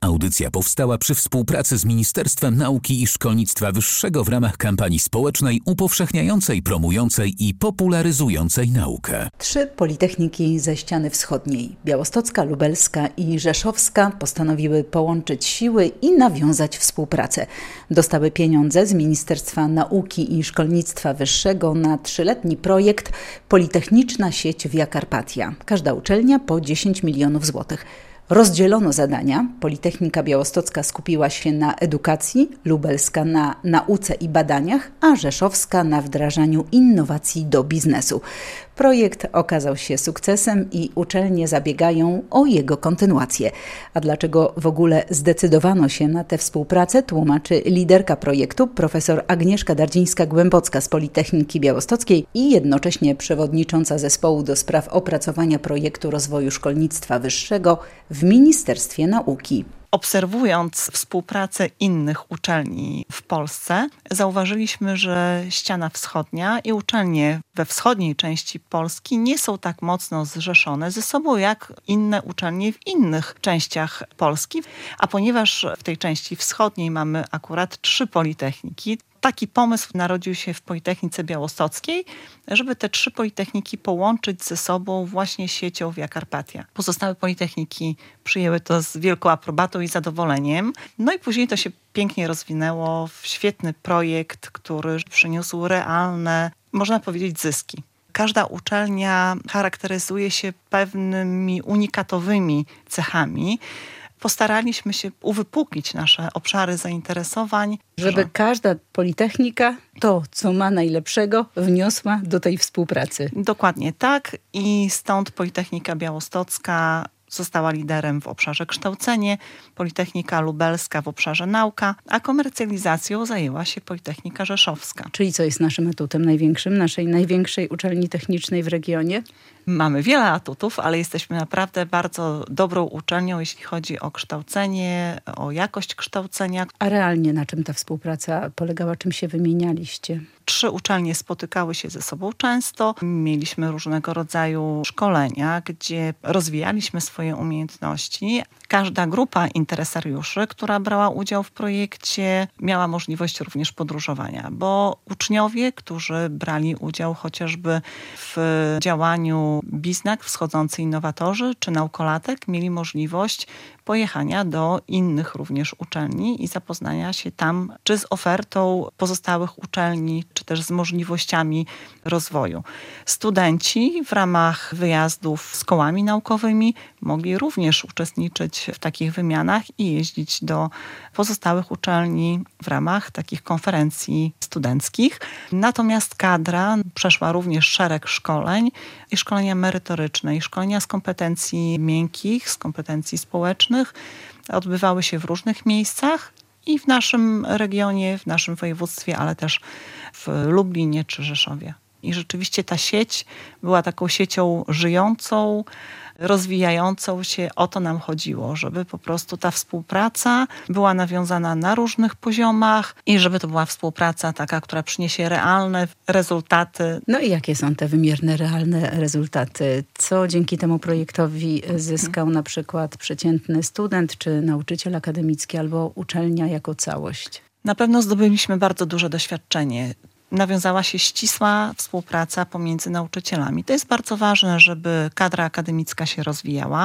Audycja powstała przy współpracy z Ministerstwem Nauki i Szkolnictwa Wyższego w ramach kampanii społecznej upowszechniającej, promującej i popularyzującej naukę. 3 politechniki ze ściany wschodniej, białostocka, lubelska i rzeszowska, postanowiły połączyć siły i nawiązać współpracę. Dostały pieniądze z Ministerstwa Nauki i Szkolnictwa Wyższego na 3-letni projekt Politechniczna sieć Via Carpatia. Każda uczelnia po 10 milionów złotych. Rozdzielono zadania. Politechnika Białostocka skupiła się na edukacji, lubelska na nauce i badaniach, a rzeszowska na wdrażaniu innowacji do biznesu. Projekt okazał się sukcesem i uczelnie zabiegają o jego kontynuację. A dlaczego w ogóle zdecydowano się na tę współpracę, tłumaczy liderka projektu profesor Agnieszka Dardzińska-Głębocka z Politechniki Białostockiej i jednocześnie przewodnicząca zespołu do spraw opracowania projektu rozwoju szkolnictwa wyższego w Ministerstwie Nauki. Obserwując współpracę innych uczelni w Polsce, zauważyliśmy, że ściana wschodnia i uczelnie we wschodniej części Polski nie są tak mocno zrzeszone ze sobą jak inne uczelnie w innych częściach Polski. A ponieważ w tej części wschodniej mamy akurat 3 politechniki, taki pomysł narodził się w Politechnice Białostockiej, żeby te 3 politechniki połączyć ze sobą właśnie siecią Via Carpatia. Pozostałe politechniki przyjęły to z wielką aprobatą i zadowoleniem. No i później to się pięknie rozwinęło w świetny projekt, który przyniósł realne, można powiedzieć, zyski. Każda uczelnia charakteryzuje się pewnymi unikatowymi cechami. Postaraliśmy się uwypuklić nasze obszary zainteresowań. Żeby każda politechnika to, co ma najlepszego, wniosła do tej współpracy. Dokładnie tak i stąd Politechnika Białostocka została liderem w obszarze kształcenie, Politechnika Lubelska w obszarze nauka, a komercjalizacją zajęła się Politechnika Rzeszowska. Czyli co jest naszym atutem największym, naszej największej uczelni technicznej w regionie? Mamy wiele atutów, ale jesteśmy naprawdę bardzo dobrą uczelnią, jeśli chodzi o kształcenie, o jakość kształcenia. A realnie na czym ta współpraca polegała, czym się wymienialiście? 3 uczelnie spotykały się ze sobą często. Mieliśmy różnego rodzaju szkolenia, gdzie rozwijaliśmy swoje umiejętności. Każda grupa interesariuszy, która brała udział w projekcie, miała możliwość również podróżowania, bo uczniowie, którzy brali udział chociażby w działaniu Biznak, Wschodzący Innowatorzy czy Naukolatek, mieli możliwość pojechania do innych również uczelni i zapoznania się tam czy z ofertą pozostałych uczelni, czy też z możliwościami rozwoju. Studenci w ramach wyjazdów z kołami naukowymi mogli również uczestniczyć w takich wymianach i jeździć do pozostałych uczelni w ramach takich konferencji studenckich. Natomiast kadra przeszła również szereg szkoleń i szkolenia merytoryczne, i szkolenia z kompetencji miękkich, z kompetencji społecznych. Odbywały się w różnych miejscach i w naszym regionie, w naszym województwie, ale też w Lublinie czy Rzeszowie. I rzeczywiście ta sieć była taką siecią żyjącą, rozwijającą się. O to nam chodziło, żeby po prostu ta współpraca była nawiązana na różnych poziomach i żeby to była współpraca taka, która przyniesie realne rezultaty. No i jakie są te wymierne, realne rezultaty? Co dzięki temu projektowi zyskał na przykład przeciętny student, czy nauczyciel akademicki, albo uczelnia jako całość? Na pewno zdobyliśmy bardzo duże doświadczenie. Nawiązała się ścisła współpraca pomiędzy nauczycielami. To jest bardzo ważne, żeby kadra akademicka się rozwijała.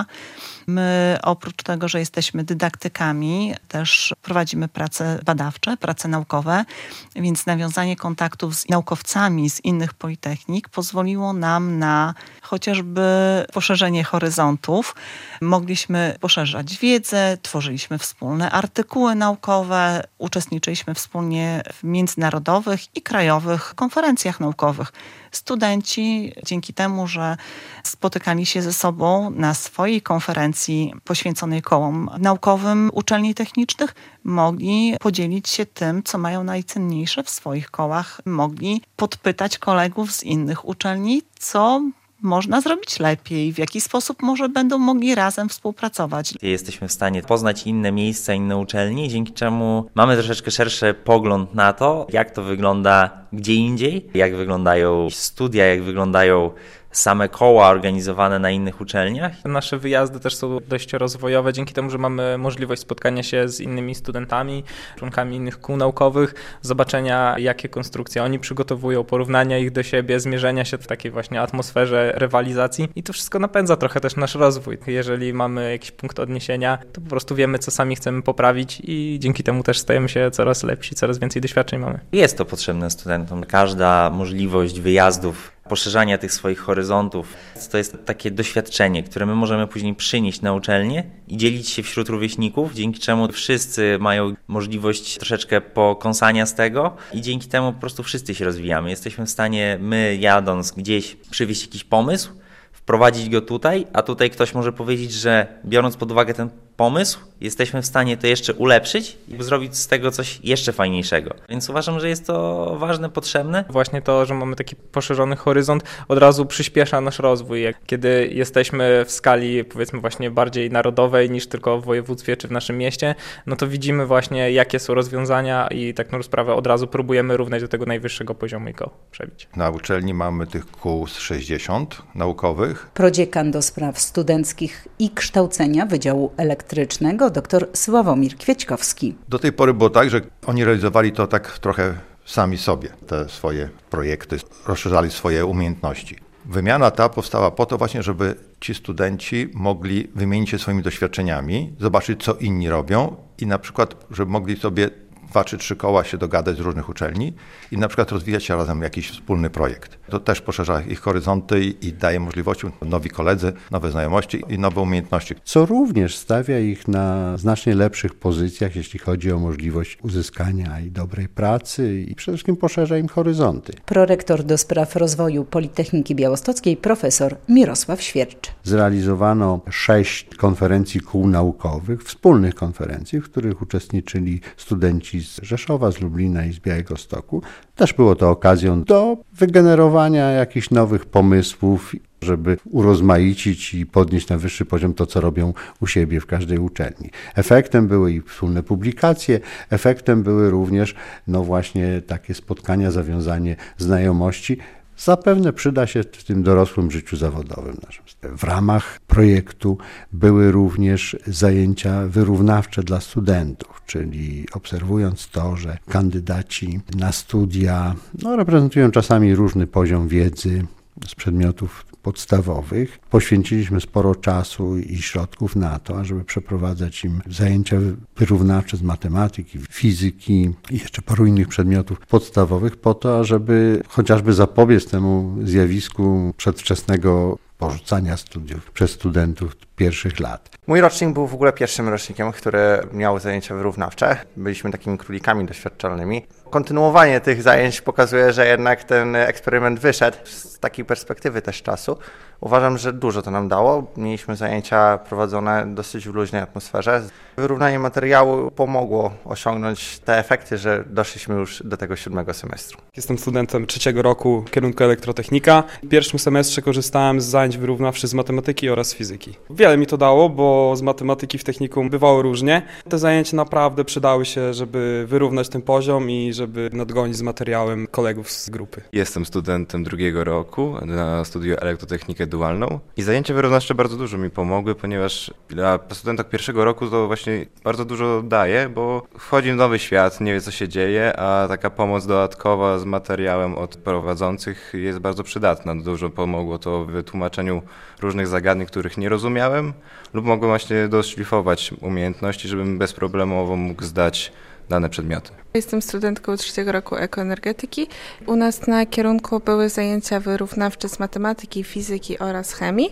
My oprócz tego, że jesteśmy dydaktykami, też prowadzimy prace badawcze, prace naukowe, więc nawiązanie kontaktów z naukowcami z innych politechnik pozwoliło nam na chociażby poszerzenie horyzontów. Mogliśmy poszerzać wiedzę, tworzyliśmy wspólne artykuły naukowe, uczestniczyliśmy wspólnie w międzynarodowych i krajowych konferencjach naukowych. Studenci dzięki temu, że spotykali się ze sobą na swojej konferencji poświęconej kołom naukowym uczelni technicznych, mogli podzielić się tym, co mają najcenniejsze w swoich kołach. Mogli podpytać kolegów z innych uczelni, co można zrobić lepiej, w jaki sposób może będą mogli razem współpracować. Jesteśmy w stanie poznać inne miejsca, inne uczelnie, dzięki czemu mamy troszeczkę szerszy pogląd na to, jak to wygląda gdzie indziej, jak wyglądają studia, jak wyglądają same koła organizowane na innych uczelniach. Nasze wyjazdy też są dość rozwojowe dzięki temu, że mamy możliwość spotkania się z innymi studentami, członkami innych kół naukowych, zobaczenia jakie konstrukcje oni przygotowują, porównania ich do siebie, zmierzenia się w takiej właśnie atmosferze rywalizacji i to wszystko napędza trochę też nasz rozwój. Jeżeli mamy jakiś punkt odniesienia, to po prostu wiemy, co sami chcemy poprawić i dzięki temu też stajemy się coraz lepsi, coraz więcej doświadczeń mamy. Jest to potrzebne studentom. Każda możliwość wyjazdów, poszerzania tych swoich horyzontów, to jest takie doświadczenie, które my możemy później przynieść na uczelnię i dzielić się wśród rówieśników, dzięki czemu wszyscy mają możliwość troszeczkę pokąsania z tego i dzięki temu po prostu wszyscy się rozwijamy. Jesteśmy w stanie, my jadąc gdzieś, przywieźć jakiś pomysł, wprowadzić go tutaj, a tutaj ktoś może powiedzieć, że biorąc pod uwagę ten pomysł, jesteśmy w stanie to jeszcze ulepszyć i zrobić z tego coś jeszcze fajniejszego. Więc uważam, że jest to ważne, potrzebne. Właśnie to, że mamy taki poszerzony horyzont, od razu przyspiesza nasz rozwój. Kiedy jesteśmy w skali, powiedzmy, właśnie bardziej narodowej niż tylko w województwie czy w naszym mieście, no to widzimy właśnie, jakie są rozwiązania i tak na sprawę od razu próbujemy równać do tego najwyższego poziomu i go przebić. Na uczelni mamy tych kół z 60 naukowych. Prodziekan do spraw studenckich i kształcenia Wydziału Elektrycznego dr Sławomir Kwiaćkowski. Do tej pory było tak, że oni realizowali to tak trochę sami sobie, te swoje projekty, rozszerzali swoje umiejętności. Wymiana ta powstała po to właśnie, żeby ci studenci mogli wymienić się swoimi doświadczeniami, zobaczyć, co inni robią i na przykład, żeby mogli sobie 2 czy 3 koła się dogadać z różnych uczelni i na przykład rozwijać się razem jakiś wspólny projekt. To też poszerza ich horyzonty i daje możliwości, nowi koledzy, nowe znajomości i nowe umiejętności. Co również stawia ich na znacznie lepszych pozycjach, jeśli chodzi o możliwość uzyskania i dobrej pracy i przede wszystkim poszerza im horyzonty. Prorektor do spraw rozwoju Politechniki Białostockiej profesor Mirosław Świercz. Zrealizowano 6 konferencji kół naukowych, wspólnych konferencji, w których uczestniczyli studenci z Rzeszowa, z Lublina i z Białegostoku. Też było to okazją do wygenerowania jakichś nowych pomysłów, żeby urozmaicić i podnieść na wyższy poziom to, co robią u siebie w każdej uczelni. Efektem były i wspólne publikacje, efektem były również właśnie takie spotkania, zawiązanie znajomości. Zapewne przyda się w tym dorosłym życiu zawodowym naszym. W ramach projektu były również zajęcia wyrównawcze dla studentów, czyli obserwując to, że kandydaci na studia reprezentują czasami różny poziom wiedzy z przedmiotów podstawowych. Poświęciliśmy sporo czasu i środków na to, ażeby przeprowadzać im zajęcia wyrównawcze z matematyki, fizyki i jeszcze paru innych przedmiotów podstawowych po to, ażeby chociażby zapobiec temu zjawisku przedwczesnego porzucania studiów przez studentów pierwszych lat. Mój rocznik był w ogóle pierwszym rocznikiem, który miał zajęcia wyrównawcze. Byliśmy takimi królikami doświadczalnymi. Kontynuowanie tych zajęć pokazuje, że jednak ten eksperyment wyszedł z takiej perspektywy też czasu. Uważam, że dużo to nam dało. Mieliśmy zajęcia prowadzone dosyć w luźnej atmosferze. Wyrównanie materiału pomogło osiągnąć te efekty, że doszliśmy już do tego 7. semestru. Jestem studentem 3. roku kierunku elektrotechnika. W pierwszym semestrze korzystałem z zajęć wyrównawczych z matematyki oraz fizyki. Wiele mi to dało, bo z matematyki w technikum bywało różnie. Te zajęcia naprawdę przydały się, żeby wyrównać ten poziom i żeby nadgonić z materiałem kolegów z grupy. Jestem studentem 2. roku na studiu elektrotechnikę dualną i zajęcia wyrównawcze bardzo dużo mi pomogły, ponieważ dla studentów 1. roku to właśnie bardzo dużo daje, bo wchodzi w nowy świat, nie wie co się dzieje, a taka pomoc dodatkowa z materiałem od prowadzących jest bardzo przydatna. Dużo pomogło to w wytłumaczeniu różnych zagadnień, których nie rozumiałem lub mogłem właśnie doszlifować umiejętności, żebym bezproblemowo mógł zdać dane przedmioty. Jestem studentką 3. roku ekoenergetyki. U nas na kierunku były zajęcia wyrównawcze z matematyki, fizyki oraz chemii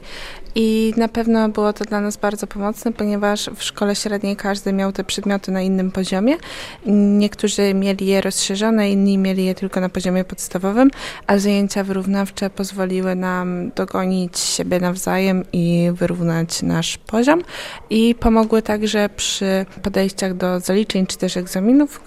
i na pewno było to dla nas bardzo pomocne, ponieważ w szkole średniej każdy miał te przedmioty na innym poziomie. Niektórzy mieli je rozszerzone, inni mieli je tylko na poziomie podstawowym, a zajęcia wyrównawcze pozwoliły nam dogonić siebie nawzajem i wyrównać nasz poziom i pomogły także przy podejściach do zaliczeń czy też egzaminów, gdzie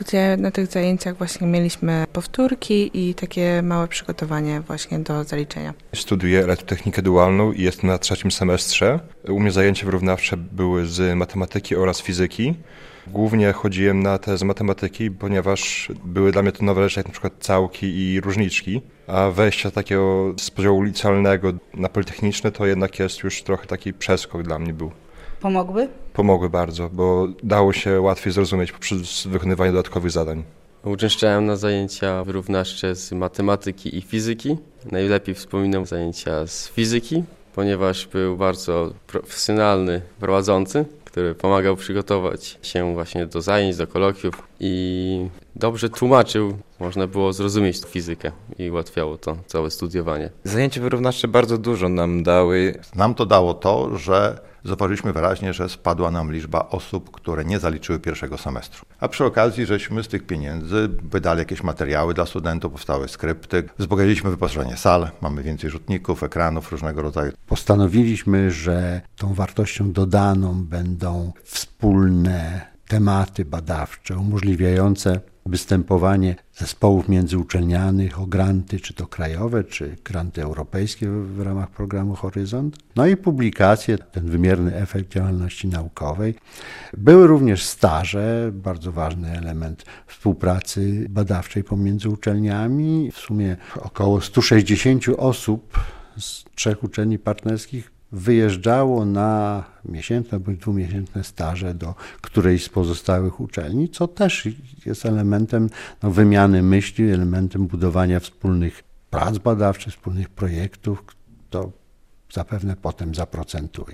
Na tych zajęciach właśnie mieliśmy powtórki i takie małe przygotowanie właśnie do zaliczenia. Studiuję elektrotechnikę dualną i jestem na 3. semestrze. U mnie zajęcia wyrównawcze były z matematyki oraz fizyki. Głównie chodziłem na te z matematyki, ponieważ były dla mnie to nowe rzeczy, jak na przykład całki i różniczki, a wejście takiego z poziomu licealnego na politechniczny to jednak jest już trochę taki przeskok dla mnie był. Pomogły? Pomogły bardzo, bo dało się łatwiej zrozumieć poprzez wykonywanie dodatkowych zadań. Uczęszczałem na zajęcia wyrównawcze z matematyki i fizyki. Najlepiej wspominam zajęcia z fizyki, ponieważ był bardzo profesjonalny prowadzący, który pomagał przygotować się właśnie do zajęć, do kolokwiów i dobrze tłumaczył. Można było zrozumieć fizykę i ułatwiało to całe studiowanie. Zajęcia wyrównawcze bardzo dużo nam dały. Nam to dało to, że zauważyliśmy wyraźnie, że spadła nam liczba osób, które nie zaliczyły pierwszego semestru. A przy okazji żeśmy z tych pieniędzy wydali jakieś materiały dla studentów, powstały skrypty, wzbogaciliśmy wyposażenie sal, mamy więcej rzutników, ekranów różnego rodzaju. Postanowiliśmy, że tą wartością dodaną będą wspólne tematy badawcze umożliwiające występowanie zespołów międzyuczelnianych o granty, czy to krajowe, czy granty europejskie w ramach programu Horyzont. No i publikacje, ten wymierny efekt działalności naukowej. Były również staże, bardzo ważny element współpracy badawczej pomiędzy uczelniami. W sumie około 160 osób z 3 uczelni partnerskich wyjeżdżało na miesięczne bądź 2-miesięczne staże do którejś z pozostałych uczelni, co też jest elementem wymiany myśli, elementem budowania wspólnych prac badawczych, wspólnych projektów, to zapewne potem zaprocentuje.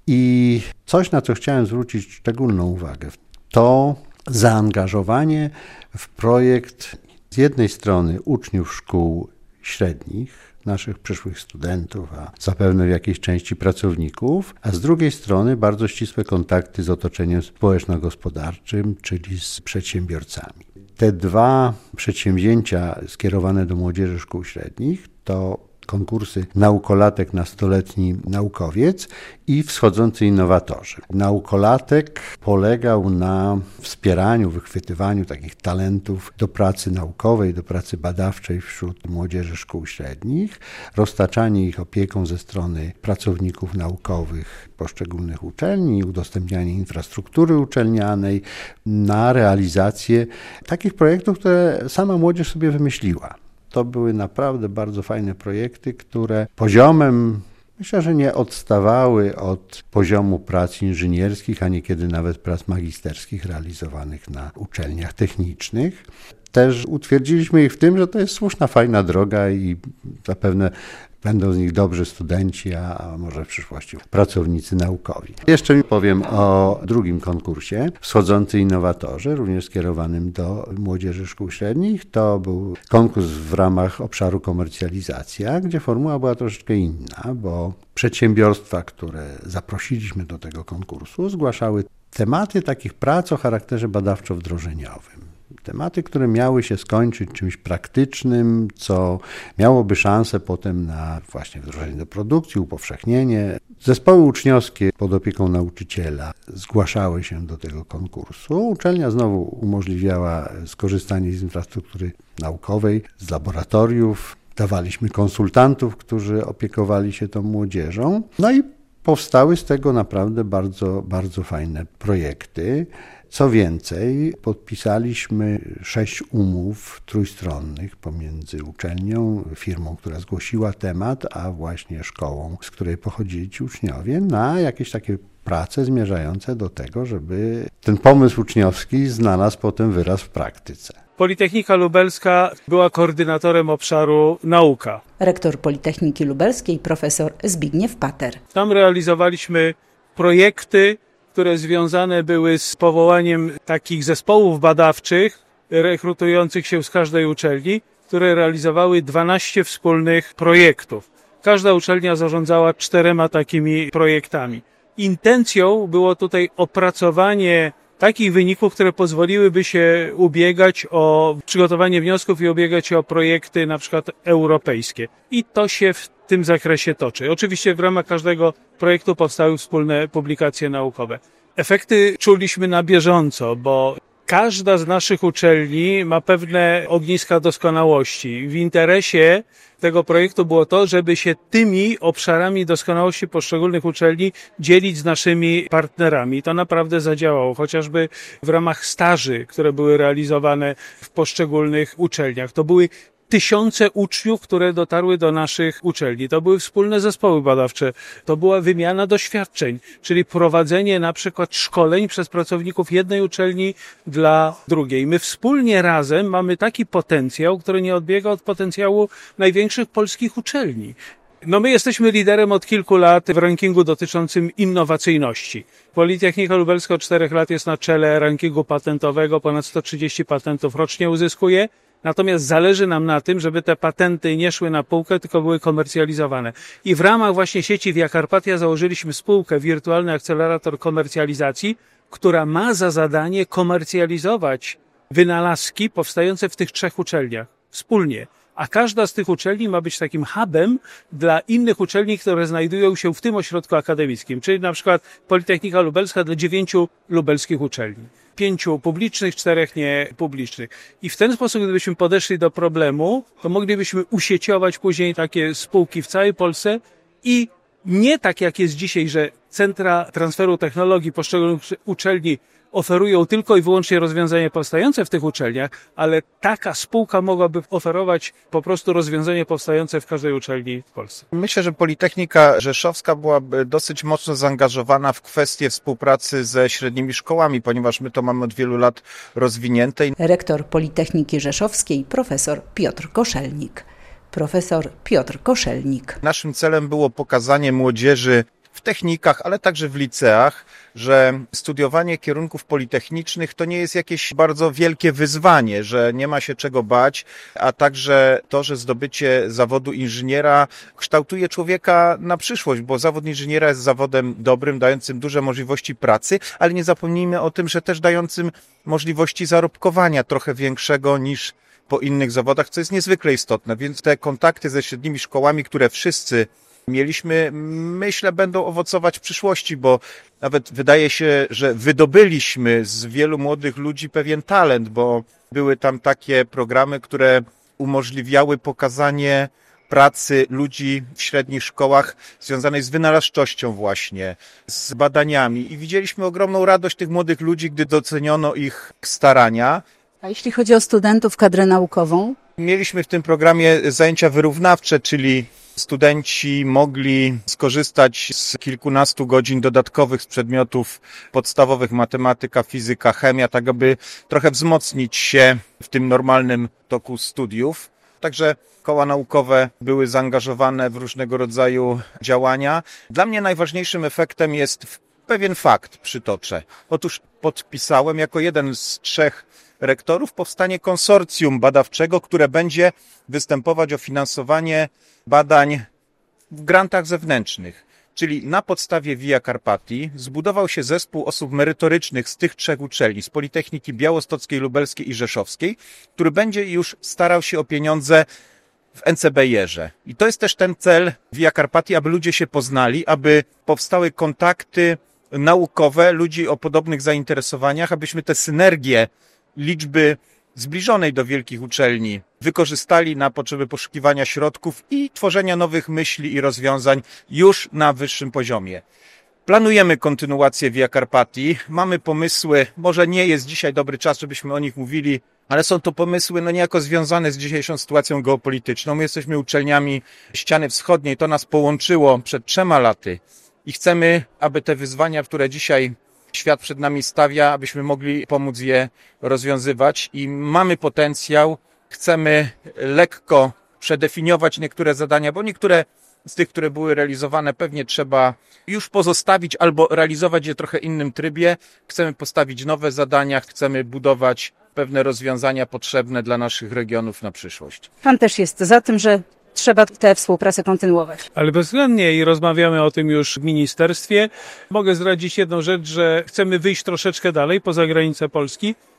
I coś, na co chciałem zwrócić szczególną uwagę, to zaangażowanie w projekt z jednej strony uczniów szkół średnich, naszych przyszłych studentów, a zapewne w jakiejś części pracowników, a z drugiej strony bardzo ścisłe kontakty z otoczeniem społeczno-gospodarczym, czyli z przedsiębiorcami. Te 2 przedsięwzięcia skierowane do młodzieży szkół średnich to konkursy Naukolatek na 100-letni naukowiec i Wschodzący innowatorzy. Naukolatek polegał na wspieraniu, wychwytywaniu takich talentów do pracy naukowej, do pracy badawczej wśród młodzieży szkół średnich, roztaczanie ich opieką ze strony pracowników naukowych poszczególnych uczelni, udostępnianie infrastruktury uczelnianej na realizację takich projektów, które sama młodzież sobie wymyśliła. To były naprawdę bardzo fajne projekty, które poziomem, myślę, że nie odstawały od poziomu prac inżynierskich, a niekiedy nawet prac magisterskich realizowanych na uczelniach technicznych. Też utwierdziliśmy ich w tym, że to jest słuszna, fajna droga i zapewne będą z nich dobrzy studenci, a może w przyszłości pracownicy naukowi. Jeszcze powiem o drugim konkursie, Wschodzący innowatorzy, również skierowanym do młodzieży szkół średnich. To był konkurs w ramach obszaru komercjalizacja, gdzie formuła była troszeczkę inna, bo przedsiębiorstwa, które zaprosiliśmy do tego konkursu, zgłaszały tematy takich prac o charakterze badawczo-wdrożeniowym. Tematy, które miały się skończyć czymś praktycznym, co miałoby szansę potem na właśnie wdrożenie do produkcji, upowszechnienie. Zespoły uczniowskie pod opieką nauczyciela zgłaszały się do tego konkursu. Uczelnia znowu umożliwiała skorzystanie z infrastruktury naukowej, z laboratoriów. Dawaliśmy konsultantów, którzy opiekowali się tą młodzieżą. No i powstały z tego naprawdę bardzo, bardzo fajne projekty. Co więcej, podpisaliśmy 6 umów trójstronnych pomiędzy uczelnią, firmą, która zgłosiła temat, a właśnie szkołą, z której pochodzili ci uczniowie, na jakieś takie prace zmierzające do tego, żeby ten pomysł uczniowski znalazł potem wyraz w praktyce. Politechnika Lubelska była koordynatorem obszaru nauka. Rektor Politechniki Lubelskiej profesor Zbigniew Pater. Tam realizowaliśmy projekty, które związane były z powołaniem takich zespołów badawczych, rekrutujących się z każdej uczelni, które realizowały 12 wspólnych projektów. Każda uczelnia zarządzała 4 takimi projektami. Intencją było tutaj opracowanie takich wyników, które pozwoliłyby się ubiegać o przygotowanie wniosków i ubiegać się o projekty na przykład europejskie. I to się w tym zakresie toczy. Oczywiście w ramach każdego projektu powstały wspólne publikacje naukowe. Efekty czuliśmy na bieżąco, bo Każda z naszych uczelni ma pewne ogniska doskonałości. W interesie tego projektu było to, żeby się tymi obszarami doskonałości poszczególnych uczelni dzielić z naszymi partnerami. To naprawdę zadziałało, chociażby w ramach staży, które były realizowane w poszczególnych uczelniach. To były tysiące uczniów, które dotarły do naszych uczelni. To były wspólne zespoły badawcze. To była wymiana doświadczeń, czyli prowadzenie na przykład szkoleń przez pracowników jednej uczelni dla drugiej. My wspólnie razem mamy taki potencjał, który nie odbiega od potencjału największych polskich uczelni. My jesteśmy liderem od kilku lat w rankingu dotyczącym innowacyjności. Politechnika Lubelska od 4 lat jest na czele rankingu patentowego, ponad 130 patentów rocznie uzyskuje. Natomiast zależy nam na tym, żeby te patenty nie szły na półkę, tylko były komercjalizowane. I w ramach właśnie sieci Via Carpatia założyliśmy spółkę Wirtualny Akcelerator Komercjalizacji, która ma za zadanie komercjalizować wynalazki powstające w tych 3 uczelniach wspólnie. A każda z tych uczelni ma być takim hubem dla innych uczelni, które znajdują się w tym ośrodku akademickim. Czyli na przykład Politechnika Lubelska dla 9 lubelskich uczelni. 5 publicznych, 4 niepublicznych. I w ten sposób, gdybyśmy podeszli do problemu, to moglibyśmy usieciować później takie spółki w całej Polsce i nie tak jak jest dzisiaj, że centra transferu technologii poszczególnych uczelni oferują tylko i wyłącznie rozwiązania powstające w tych uczelniach, ale taka spółka mogłaby oferować po prostu rozwiązanie powstające w każdej uczelni w Polsce. Myślę, że Politechnika Rzeszowska byłaby dosyć mocno zaangażowana w kwestie współpracy ze średnimi szkołami, ponieważ my to mamy od wielu lat rozwinięte. Rektor Politechniki Rzeszowskiej, profesor Piotr Koszelnik. Profesor Piotr Koszelnik. Naszym celem było pokazanie młodzieży w technikach, ale także w liceach, że studiowanie kierunków politechnicznych to nie jest jakieś bardzo wielkie wyzwanie, że nie ma się czego bać, a także to, że zdobycie zawodu inżyniera kształtuje człowieka na przyszłość, bo zawód inżyniera jest zawodem dobrym, dającym duże możliwości pracy, ale nie zapomnijmy o tym, że też dającym możliwości zarobkowania trochę większego niż po innych zawodach, co jest niezwykle istotne, więc te kontakty ze średnimi szkołami, które wszyscy mieliśmy, myślę, będą owocować w przyszłości, bo nawet wydaje się, że wydobyliśmy z wielu młodych ludzi pewien talent, bo były tam takie programy, które umożliwiały pokazanie pracy ludzi w średnich szkołach związanej z wynalazczością właśnie, z badaniami i widzieliśmy ogromną radość tych młodych ludzi, gdy doceniono ich starania. A jeśli chodzi o studentów, kadrę naukową? Mieliśmy w tym programie zajęcia wyrównawcze, czyli studenci mogli skorzystać z kilkunastu godzin dodatkowych z przedmiotów podstawowych matematyka, fizyka, chemia, tak aby trochę wzmocnić się w tym normalnym toku studiów. Także koła naukowe były zaangażowane w różnego rodzaju działania. Dla mnie najważniejszym efektem jest pewien fakt, przytoczę. Otóż podpisałem jako jeden z 3 rektorów powstanie konsorcjum badawczego, które będzie występować o finansowanie badań w grantach zewnętrznych. Czyli na podstawie Via Carpatii zbudował się zespół osób merytorycznych z tych 3 uczelni, z Politechniki Białostockiej, Lubelskiej i Rzeszowskiej, który będzie już starał się o pieniądze w NCBR-ze. I to jest też ten cel Via Carpatii, aby ludzie się poznali, aby powstały kontakty naukowe ludzi o podobnych zainteresowaniach, abyśmy te synergie liczby zbliżonej do wielkich uczelni wykorzystali na potrzeby poszukiwania środków i tworzenia nowych myśli i rozwiązań już na wyższym poziomie. Planujemy kontynuację Via Carpatii, mamy pomysły, może nie jest dzisiaj dobry czas, żebyśmy o nich mówili, ale są to pomysły niejako związane z dzisiejszą sytuacją geopolityczną. My jesteśmy uczelniami ściany wschodniej, to nas połączyło przed 3 laty i chcemy, aby te wyzwania, które dzisiaj świat przed nami stawia, abyśmy mogli pomóc je rozwiązywać i mamy potencjał, chcemy lekko przedefiniować niektóre zadania, bo niektóre z tych, które były realizowane, pewnie trzeba już pozostawić albo realizować je w trochę innym trybie. Chcemy postawić nowe zadania, chcemy budować pewne rozwiązania potrzebne dla naszych regionów na przyszłość. Pan też jest za tym, że trzeba tę współpracę kontynuować. Ale bezwzględnie i rozmawiamy o tym już w ministerstwie. Mogę zdradzić jedną rzecz, że chcemy wyjść troszeczkę dalej poza granicę Polski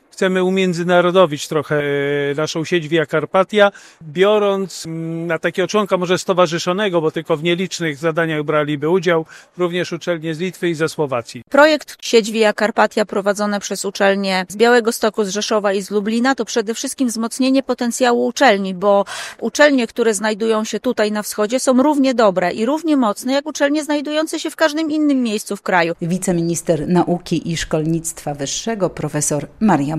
chcemy umiędzynarodowić trochę naszą sieć Via Carpatia, biorąc na takiego członka może stowarzyszonego, bo tylko w nielicznych zadaniach braliby udział, również uczelnie z Litwy i ze Słowacji. Projekt Sieć Via Carpatia prowadzone przez uczelnie z Białegostoku, z Rzeszowa i z Lublina to przede wszystkim wzmocnienie potencjału uczelni, bo uczelnie, które znajdują się tutaj na wschodzie są równie dobre i równie mocne jak uczelnie znajdujące się w każdym innym miejscu w kraju. Wiceminister Nauki i Szkolnictwa Wyższego profesor Maria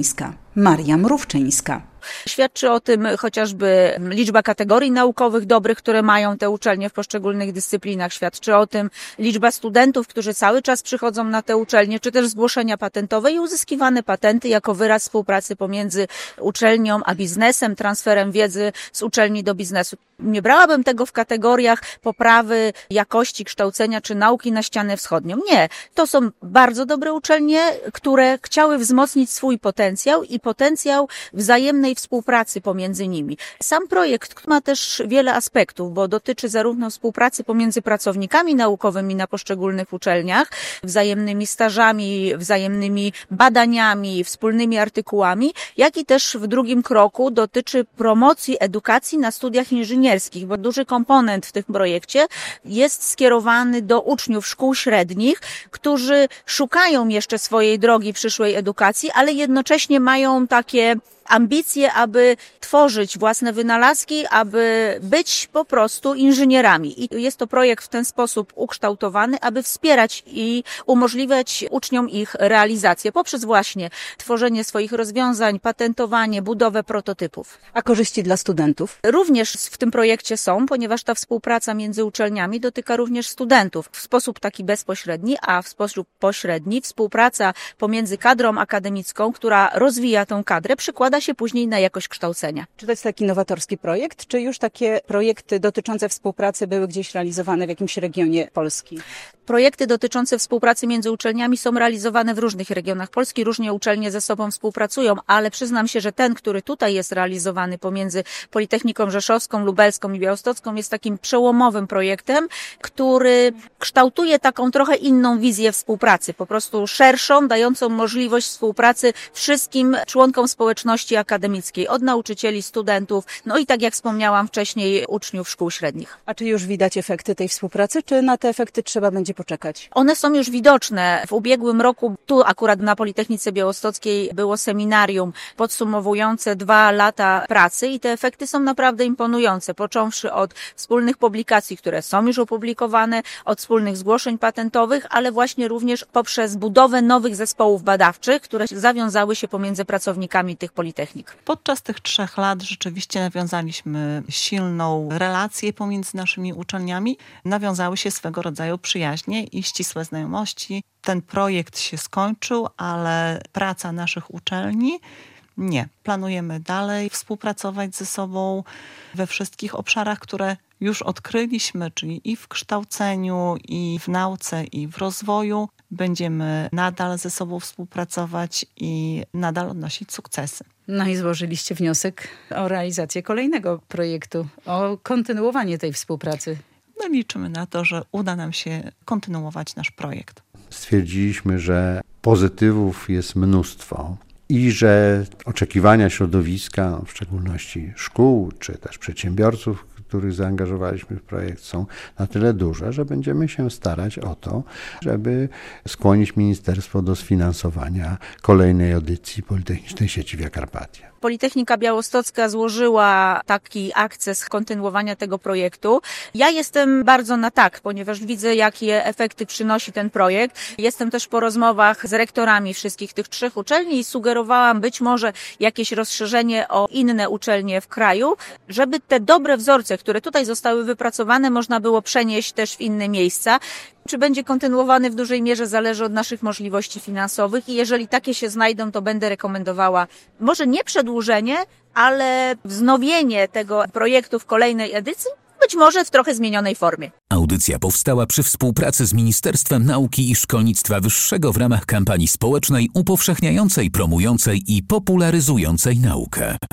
Mrówczyńska. Świadczy o tym chociażby liczba kategorii naukowych dobrych, które mają te uczelnie w poszczególnych dyscyplinach. Świadczy o tym liczba studentów, którzy cały czas przychodzą na te uczelnie, czy też zgłoszenia patentowe i uzyskiwane patenty jako wyraz współpracy pomiędzy uczelnią a biznesem, transferem wiedzy z uczelni do biznesu. Nie brałabym tego w kategoriach poprawy jakości kształcenia czy nauki na ścianę wschodnią. Nie. To są bardzo dobre uczelnie, które chciały wzmocnić swój potencjał i potencjał wzajemnej współpracy pomiędzy nimi. Sam projekt ma też wiele aspektów, bo dotyczy zarówno współpracy pomiędzy pracownikami naukowymi na poszczególnych uczelniach, wzajemnymi stażami, wzajemnymi badaniami, wspólnymi artykułami, jak i też w drugim kroku dotyczy promocji edukacji na studiach inżynierskich, bo duży komponent w tym projekcie jest skierowany do uczniów szkół średnich, którzy szukają jeszcze swojej drogi przyszłej edukacji, ale jednocześnie mają takie ambicje, aby tworzyć własne wynalazki, aby być po prostu inżynierami. I jest to projekt w ten sposób ukształtowany, aby wspierać i umożliwiać uczniom ich realizację poprzez właśnie tworzenie swoich rozwiązań, patentowanie, budowę prototypów. A korzyści dla studentów? Również w tym projekcie są, ponieważ ta współpraca między uczelniami dotyka również studentów w sposób taki bezpośredni, a w sposób pośredni współpraca pomiędzy kadrą akademicką, która rozwija tą kadrę, przekłada się później na jakość kształcenia. Czy to jest taki nowatorski projekt, czy już takie projekty dotyczące współpracy były gdzieś realizowane w jakimś regionie Polski? Projekty dotyczące współpracy między uczelniami są realizowane w różnych regionach Polski, różnie uczelnie ze sobą współpracują, ale przyznam się, że ten, który tutaj jest realizowany pomiędzy Politechniką Rzeszowską, Lubelską i Białostocką jest takim przełomowym projektem, który kształtuje taką trochę inną wizję współpracy, po prostu szerszą, dającą możliwość współpracy wszystkim członkom społeczności akademickiej, od nauczycieli, studentów, no i tak jak wspomniałam wcześniej, uczniów szkół średnich. A czy już widać efekty tej współpracy, czy na te efekty trzeba będzie poczekać? One są już widoczne. W ubiegłym roku, tu akurat na Politechnice Białostockiej było seminarium podsumowujące 2 lata pracy i te efekty są naprawdę imponujące, począwszy od wspólnych publikacji, które są już opublikowane, od wspólnych zgłoszeń patentowych, ale właśnie również poprzez budowę nowych zespołów badawczych, które zawiązały się pomiędzy pracownikami tych politechnik. Podczas tych 3 lat rzeczywiście nawiązaliśmy silną relację pomiędzy naszymi uczelniami. Nawiązały się swego rodzaju przyjaźnie i ścisłe znajomości. Ten projekt się skończył, ale praca naszych uczelni nie. Planujemy dalej współpracować ze sobą we wszystkich obszarach, które już odkryliśmy, czyli i w kształceniu, i w nauce, i w rozwoju. Będziemy nadal ze sobą współpracować i nadal odnosić sukcesy. No i złożyliście wniosek o realizację kolejnego projektu, o kontynuowanie tej współpracy. No liczymy na to, że uda nam się kontynuować nasz projekt. Stwierdziliśmy, że pozytywów jest mnóstwo i że oczekiwania środowiska, w szczególności szkół czy też przedsiębiorców, których zaangażowaliśmy w projekt, są na tyle duże, że będziemy się starać o to, żeby skłonić ministerstwo do sfinansowania kolejnej edycji Politechnicznej Sieci Via Carpatia. Politechnika Białostocka złożyła taki akces kontynuowania tego projektu. Ja jestem bardzo na tak, ponieważ widzę, jakie efekty przynosi ten projekt. Jestem też po rozmowach z rektorami wszystkich tych 3 uczelni i sugerowałam być może jakieś rozszerzenie o inne uczelnie w kraju, żeby te dobre wzorce, które tutaj zostały wypracowane, można było przenieść też w inne miejsca. Czy będzie kontynuowany w dużej mierze zależy od naszych możliwości finansowych i jeżeli takie się znajdą, to będę rekomendowała może nie przedłużenie, ale wznowienie tego projektu w kolejnej edycji, być może w trochę zmienionej formie. Audycja powstała przy współpracy z Ministerstwem Nauki i Szkolnictwa Wyższego w ramach kampanii społecznej upowszechniającej, promującej i popularyzującej naukę.